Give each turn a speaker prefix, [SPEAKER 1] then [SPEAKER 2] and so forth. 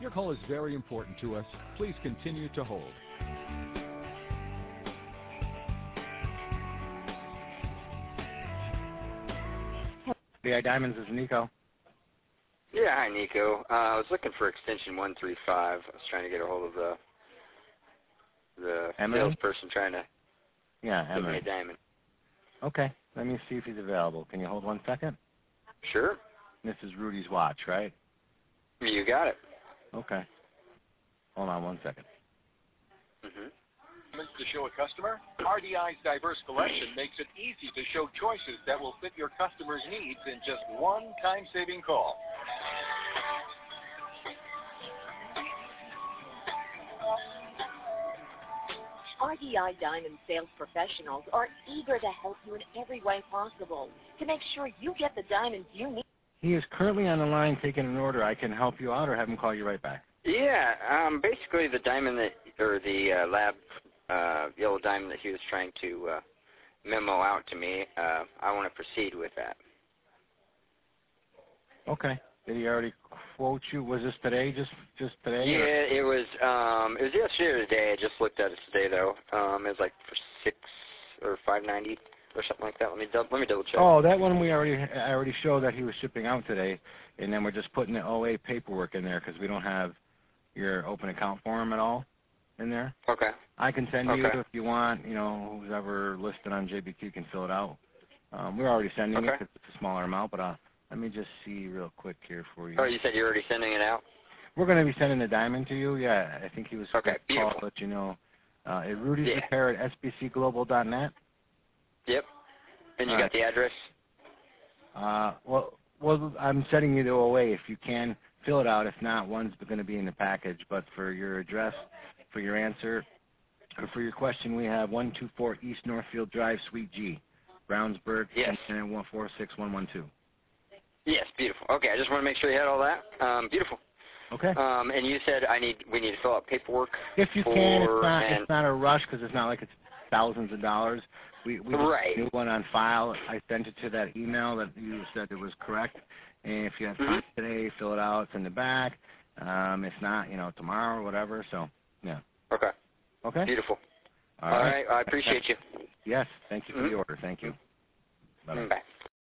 [SPEAKER 1] Your call is very important to us. Please continue to hold.
[SPEAKER 2] RDI Diamonds is Nico.
[SPEAKER 3] Yeah, hi, Nico. I was looking for extension 135. I was trying to get a hold of the salesperson trying to give me a diamond.
[SPEAKER 2] Okay, let me see if he's available. Can you hold 1 second?
[SPEAKER 3] Sure.
[SPEAKER 2] This is Rudy's watch, right?
[SPEAKER 3] You got it.
[SPEAKER 2] Okay. Hold on 1 second.
[SPEAKER 4] To show a customer, RDI's diverse collection makes it easy to show choices that will fit your customer's needs in just one time-saving call.
[SPEAKER 5] RDI Diamond sales professionals are eager to help you in every way possible to make sure you get the diamonds you need.
[SPEAKER 2] He is currently on the line taking an order. I can help you out or have him call you right back.
[SPEAKER 3] Yeah, basically the diamond the lab yellow diamond that he was trying to memo out to me, I want to proceed with that.
[SPEAKER 2] Okay. Did he already quote you? Was this today? Just today?
[SPEAKER 3] Yeah, it was yesterday or today. I just looked at it today though. It was like for $6 or $5.90 or something like that. Let me double check.
[SPEAKER 2] Oh, that one I already showed that he was shipping out today, and then we're just putting the OA paperwork in there because we don't have your open account form at all in there.
[SPEAKER 3] Okay.
[SPEAKER 2] I can send you if you want. You know, who's ever listed on JBQ can fill it out. We're already sending it because it's a smaller amount, but let me just see real quick here for you.
[SPEAKER 3] Oh, you said you're already sending it out?
[SPEAKER 2] We're going to be sending the diamond to you. Yeah, I think he was
[SPEAKER 3] okay.
[SPEAKER 2] Call to let you know. Rudy's Repair at sbcglobal.net.
[SPEAKER 3] Yep. And you got the address?
[SPEAKER 2] Well, I'm sending you the OA. If you can, fill it out. If not, one's going to be in the package. But for your address, for your answer, or for your question, we have 124 East Northfield Drive, Suite G, Brownsburg,
[SPEAKER 3] yes.
[SPEAKER 2] 46112.
[SPEAKER 3] Yes, beautiful. Okay, I just want to make sure you had all that. Beautiful.
[SPEAKER 2] Okay.
[SPEAKER 3] And you said we need to fill out paperwork.
[SPEAKER 2] If you can, it's not a rush because it's not like it's thousands of dollars. We just new one on file. I sent it to that email that you said it was correct. And if you have time today, fill it out, send it back. If not, tomorrow or whatever. So, yeah.
[SPEAKER 3] Okay.
[SPEAKER 2] Okay.
[SPEAKER 3] Beautiful.
[SPEAKER 2] All right.
[SPEAKER 3] I appreciate you.
[SPEAKER 2] Yes. Thank you for the order. Thank you. Bye-bye.
[SPEAKER 3] Bye.